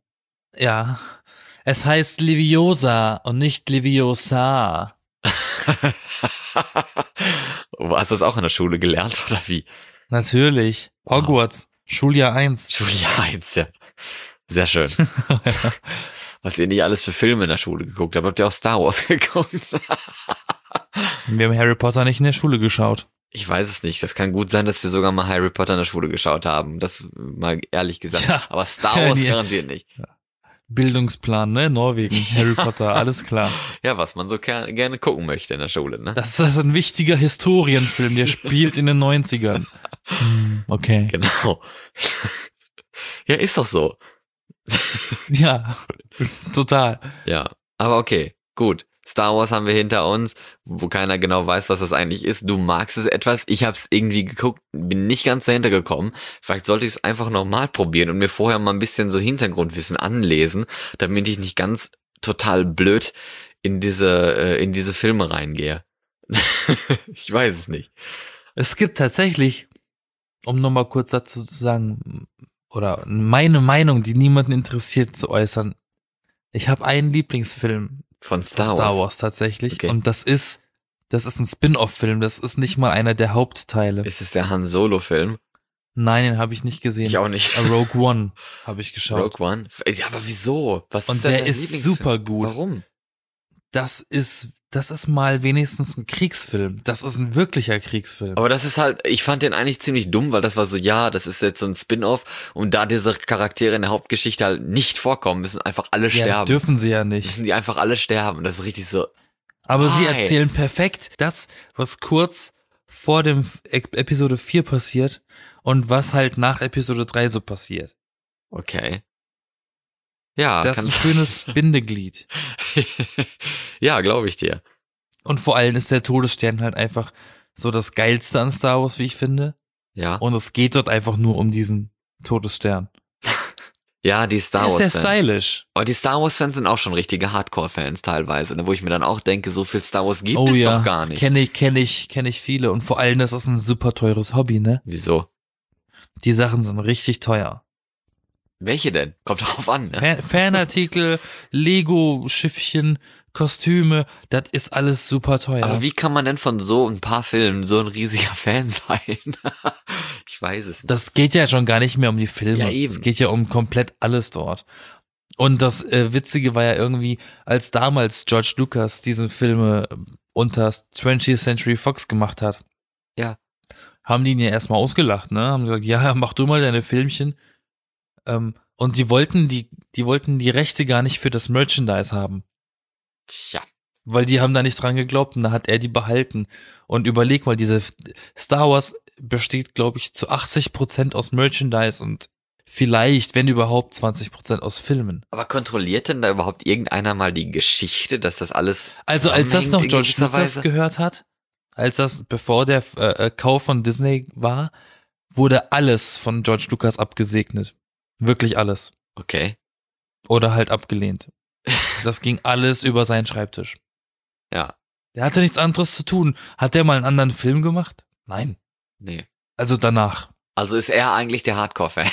Ja. Es heißt Leviosa und nicht Leviosa. Oh, hast du das auch in der Schule gelernt, oder wie? Natürlich. Hogwarts. Wow. Schuljahr eins. Schuljahr eins, ja. Sehr schön. Was ihr nicht alles für Filme in der Schule geguckt habt. Habt ihr auch Star Wars geguckt? Wir haben Harry Potter nicht in der Schule geschaut. Ich weiß es nicht. Das kann gut sein, dass wir sogar mal Harry Potter in der Schule geschaut haben. Das mal ehrlich gesagt. Ja. Aber Star Wars garantiert nicht. Bildungsplan, ne? Norwegen, Harry Potter, alles klar. Ja, was man so ger- gerne gucken möchte in der Schule, ne? Das ist ein wichtiger Historienfilm, der spielt in den neunzigern. Hm, okay. Genau. Ja, ist doch so. Ja, total. Ja, aber okay, gut. Star Wars haben wir hinter uns, wo keiner genau weiß, was das eigentlich ist. Du magst es etwas, ich habe es irgendwie geguckt, bin nicht ganz dahinter gekommen. Vielleicht sollte ich es einfach nochmal probieren und mir vorher mal ein bisschen so Hintergrundwissen anlesen, damit ich nicht ganz total blöd in diese äh, in diese Filme reingehe. Ich weiß es nicht. Es gibt tatsächlich, um nochmal kurz dazu zu sagen, oder meine Meinung, die niemanden interessiert, zu äußern. Ich habe einen Lieblingsfilm. Von Star Wars? Star Wars tatsächlich. Okay. Und das ist, das ist ein Spin-off-Film. Das ist nicht mal einer der Hauptteile. Ist es der Han Solo-Film? Nein, den habe ich nicht gesehen. Ich auch nicht. Rogue One habe ich geschaut. Rogue One? Ja, aber wieso? Was ist Und denn der dein ist Lieblingsfilm? super gut. Warum? Das ist, das ist mal wenigstens ein Kriegsfilm. Das ist ein wirklicher Kriegsfilm. Aber das ist halt, ich fand den eigentlich ziemlich dumm, weil das war so, ja, das ist jetzt so ein Spin-off und da diese Charaktere in der Hauptgeschichte halt nicht vorkommen, müssen einfach alle Ja, sterben. dürfen sie ja nicht. Müssen die einfach alle sterben. Das ist richtig so. Aber why? sie erzählen perfekt das, was kurz vor dem E- Episode vier passiert und was halt nach Episode drei so passiert. Okay. Ja, Das ist kann ein schönes Bindeglied. Ja, glaube ich dir. Und vor allem ist der Todesstern halt einfach so das Geilste an Star Wars, wie ich finde. Ja. Und es geht dort einfach nur um diesen Todesstern. Ja, die Star Der ist Wars sehr Fans. stylisch. Aber die Star Wars Fans sind auch schon richtige Hardcore-Fans teilweise, ne, wo ich mir dann auch denke, so viel Star Wars gibt Oh es ja, doch gar nicht. kenne ich, kenne ich, kenne ich viele. Und vor allem, das ist ein super teures Hobby, ne? Wieso? Die Sachen sind richtig teuer. Welche denn? Kommt drauf an, ne? Fan Fanartikel, Lego-Schiffchen, Kostüme, das ist alles super teuer. Aber wie kann man denn von so ein paar Filmen so ein riesiger Fan sein? Ich weiß es nicht. Das geht ja schon gar nicht mehr um die Filme. Ja, eben. Es geht ja um komplett alles dort. Und das äh, Witzige war ja irgendwie, als damals George Lucas diese Filme unter twentieth Century Fox gemacht hat, Ja. haben die ihn ja erstmal ausgelacht, ne? Haben gesagt, ja, mach du mal deine Filmchen. Ähm, und die wollten die, die wollten die Rechte gar nicht für das Merchandise haben. Tja. Weil die haben da nicht dran geglaubt und da hat er die behalten. Und überleg mal, diese Star Wars besteht, glaube ich, zu achtzig Prozent aus Merchandise und vielleicht, wenn überhaupt, zwanzig Prozent aus Filmen. Aber kontrolliert denn da überhaupt irgendeiner mal die Geschichte, dass das alles Also als das noch zusammenhängt in George gewisser Lucas Weise? gehört hat, als das, bevor der äh, Kauf von Disney war, wurde alles von George Lucas abgesegnet. Wirklich alles. Okay. Oder halt abgelehnt. Das ging alles über seinen Schreibtisch. Ja. Der hatte nichts anderes zu tun. Hat der mal einen anderen Film gemacht? Nein. Nee. Also danach. Also ist er eigentlich der Hardcore-Fan.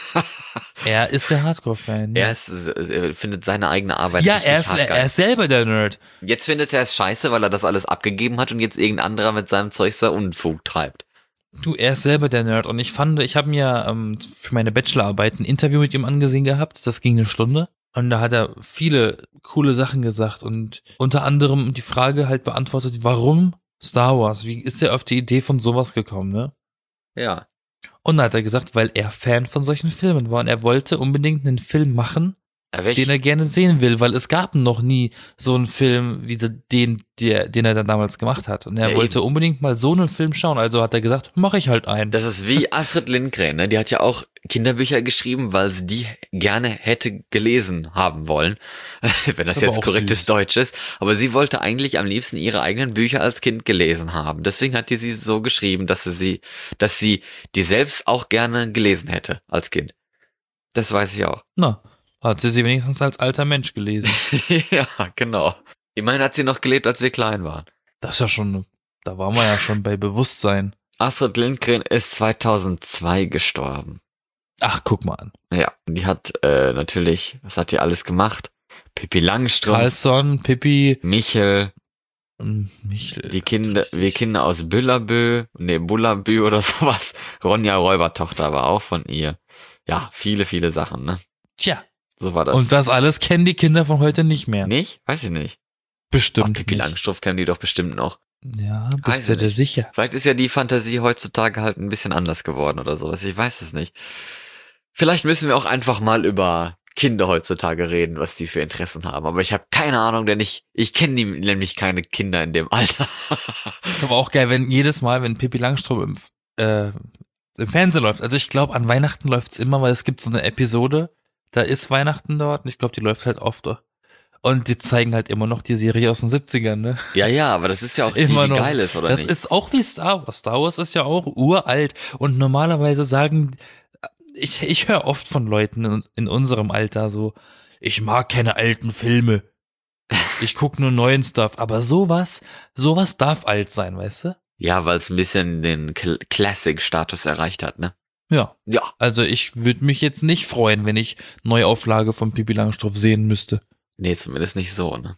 Er ist der Hardcore-Fan. Er Ja, ist, er findet seine eigene Arbeit ja richtig er, ist, hart geil. er ist selber der Nerd. Jetzt findet er es scheiße, weil er das alles abgegeben hat und jetzt irgendein anderer mit seinem Zeug so Unfug treibt. Du, er ist selber der Nerd. Und ich fand, ich habe mir ähm, für meine Bachelorarbeit ein Interview mit ihm angesehen gehabt. Das ging eine Stunde. Und da hat er viele coole Sachen gesagt und unter anderem die Frage halt beantwortet, warum Star Wars? Wie ist er auf die Idee von sowas gekommen, ne? Ja. Und dann hat er gesagt, weil er Fan von solchen Filmen war und er wollte unbedingt einen Film machen, Ja, welch, den er gerne sehen will, weil es gab noch nie so einen Film wie den, der, den er dann damals gemacht hat. Und er Ja, wollte eben. unbedingt mal so einen Film schauen. Also hat er gesagt, mache ich halt einen. das ist wie Astrid Lindgren, ne? Die hat ja auch Kinderbücher geschrieben, weil sie die gerne hätte gelesen haben wollen. Wenn das Aber jetzt auch korrektes süß. Deutsch ist. Aber sie wollte eigentlich am liebsten ihre eigenen Bücher als Kind gelesen haben. Deswegen hat die sie so geschrieben, dass sie sie, dass sie die selbst auch gerne gelesen hätte als Kind. Das weiß ich auch. Na, hat sie sie wenigstens als alter Mensch gelesen. Ja, genau. Immerhin hat sie noch gelebt, als wir klein waren. Das ist ja schon, da waren wir ja schon bei Bewusstsein. Astrid Lindgren ist zweitausendzwei gestorben. Ach, guck mal an. Ja, die hat äh, natürlich, was hat die alles gemacht? Pippi Langstrumpf, Carlson, Pippi, Michel, und Michel. die Kinder, wir Kinder aus Büllabö, nee, Bullabü oder sowas. Ronja Räubertochter war auch von ihr. Ja, viele, viele Sachen, ne? Tja. So war das. Und das alles kennen die Kinder von heute nicht mehr. Nicht? Weiß ich nicht. Bestimmt Ach, Pippi nicht. Langstrumpf kennen die doch bestimmt noch. Ja, Weiß bist du ich dir nicht. sicher? Vielleicht ist ja die Fantasie heutzutage halt ein bisschen anders geworden oder sowas. Ich weiß es nicht. Vielleicht müssen wir auch einfach mal über Kinder heutzutage reden, was die für Interessen haben. Aber ich habe keine Ahnung, denn ich, ich kenne die nämlich keine Kinder in dem Alter. Ist aber auch geil, wenn jedes Mal, wenn Pippi Langstrumpf im, äh, im Fernsehen läuft. Also ich glaube, an Weihnachten läuft's immer, weil es gibt so eine Episode, da ist Weihnachten dort und ich glaube, die läuft halt oft. Und die zeigen halt immer noch die Serie aus den siebzigern, ne? Ja, ja, aber das ist ja auch die, Immer die noch. geil ist, oder Das nicht? ist auch wie Star Wars. Star Wars ist ja auch uralt. Und normalerweise sagen, ich, ich höre oft von Leuten in, in unserem Alter so, ich mag keine alten Filme. Ich gucke nur neuen Stuff. Aber sowas, sowas darf alt sein, weißt du? Ja, weil es ein bisschen den Cl- Classic-Status erreicht hat, ne? Ja. Ja. Also ich würde mich jetzt nicht freuen, wenn ich Neuauflage von Pippi Langstrumpf sehen müsste. Nee, zumindest nicht so, ne?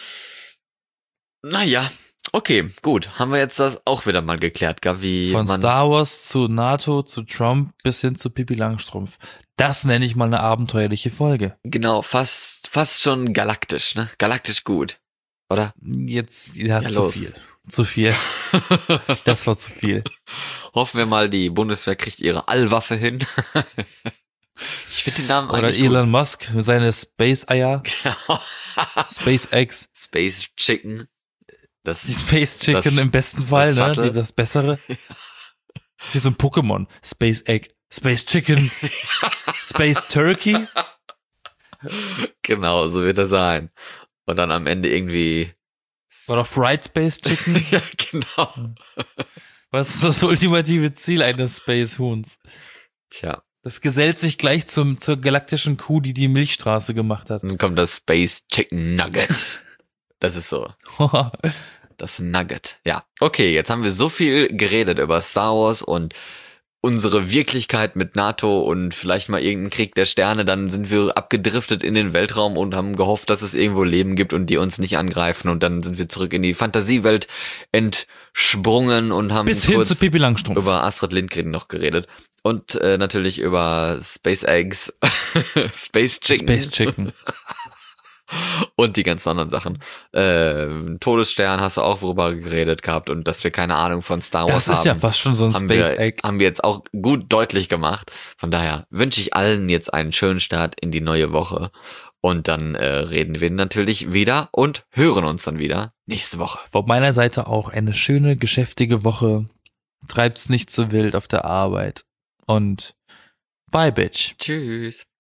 Naja, okay, gut. Haben wir jetzt das auch wieder mal geklärt, gell? Wie Von man Star Wars zu NATO, zu Trump bis hin zu Pippi Langstrumpf. Das nenne ich mal eine abenteuerliche Folge. genau, fast, fast schon galaktisch, ne? Galaktisch gut, oder? Jetzt, ja, Ja, zu los. viel. Zu viel. Das war zu viel. Hoffen wir mal, die Bundeswehr kriegt ihre Allwaffe hin. Ich finde den Namen Oder eigentlich Elon Musk, seine Space-Eier, gut. Genau. SpaceX, Space Chicken. Das die Space Chicken das- im besten Fall, das ne? Shuttle. Die, das Bessere. Wie so ein Pokémon. Space Egg, Space Chicken, Space Turkey. Genau, so wird er sein. Und dann am Ende irgendwie. Oder Fried Space Chicken. Ja, genau. Was ist das ultimative Ziel eines Space-Huhns? Tja, Das gesellt sich gleich zum, zur galaktischen Kuh, die die Milchstraße gemacht hat. dann kommt das Space Chicken Nugget. Das ist so. Das Nugget. Ja. Okay, jetzt haben wir so viel geredet über Star Wars und unsere Wirklichkeit mit NATO und vielleicht mal irgendeinen Krieg der Sterne. Dann sind wir abgedriftet in den Weltraum und haben gehofft, dass es irgendwo Leben gibt und die uns nicht angreifen. Und dann sind wir zurück in die Fantasiewelt entsprungen und haben Bis hin kurz zu Pippi Langstrumpf. über Astrid Lindgren noch geredet. Und äh, natürlich über Space Eggs, Space Chicken. Space Chicken. Und die ganzen anderen Sachen. Äh, Todesstern hast du auch worüber geredet gehabt und dass wir keine Ahnung von Star Wars Das ist haben. ja fast schon so ein haben Space wir, Egg. haben wir jetzt auch gut deutlich gemacht. Von daher wünsche ich allen jetzt einen schönen Start in die neue Woche. Und dann äh, reden wir natürlich wieder und hören uns dann wieder nächste Woche. Von meiner Seite auch eine schöne, geschäftige Woche. Treibt's nicht zu wild auf der Arbeit. Und bye, Bitch. Tschüss.